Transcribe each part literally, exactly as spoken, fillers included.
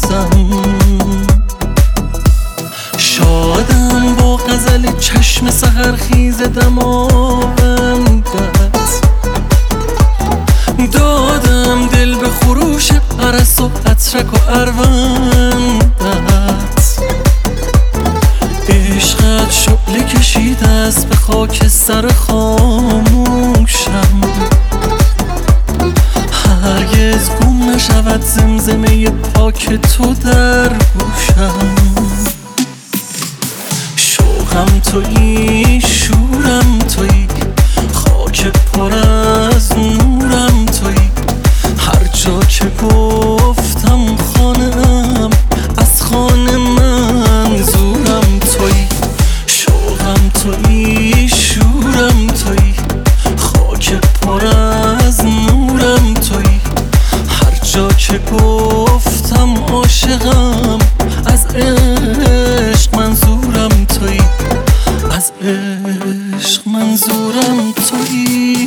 بسوزم. شادم با غزل چشم سحرخیز دماوندت، دادم دل به خروش ارس و عطرک و اروندت. عشقت شعله کشیده است به خاک سر خاموشم، هرگز گم نشود زمزمه پاک تو در گوشم. شوقم تویی، شورم تویی، خاک پر از نورم تویی، هر جا که گفتم خانه‌ام از خانه منظورم تویی. شوقم تویی، شورم تویی، خاک پر از نورم تویی، هر جا که گفتم عاشقم از عشق منظورم تویی، از عشق منظورم تویی.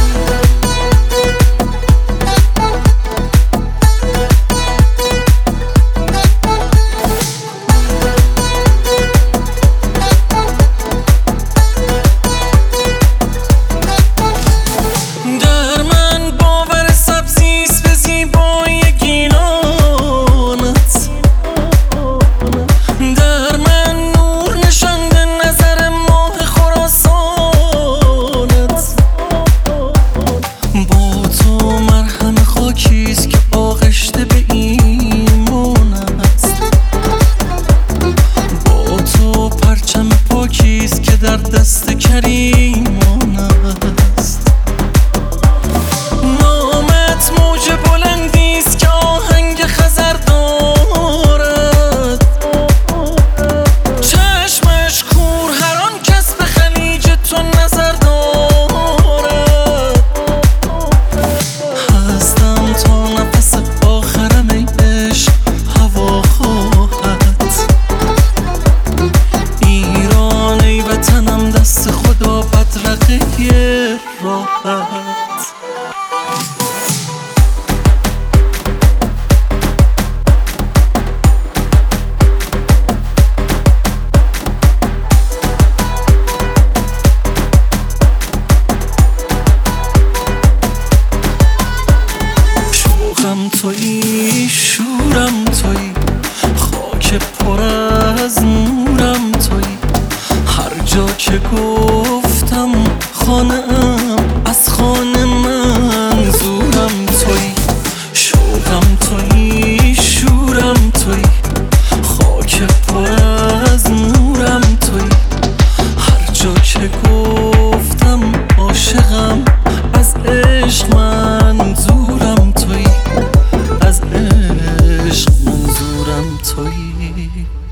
در دست کریمان است نامت، موج بلندی است که آهنگ خزر دارد. چشمش کور هر آن کس به خلیج تو نظر دارد. هستم تا نفس آخرم ای عشق هوا خواهد. ایران ای وطنم دست خدا بدرقه راحت. شوقم تویی، شورم تویی، خاک پر از نورم تویی، هر جا که گفتم خانه‌ام از خانه منظورم تویی. شوقم تویی، شورم تویی، خاک پر از نورم تویی، هر جا که گفتم عاشقم از عشق منظورم تویی، از عشق منظورم تویی.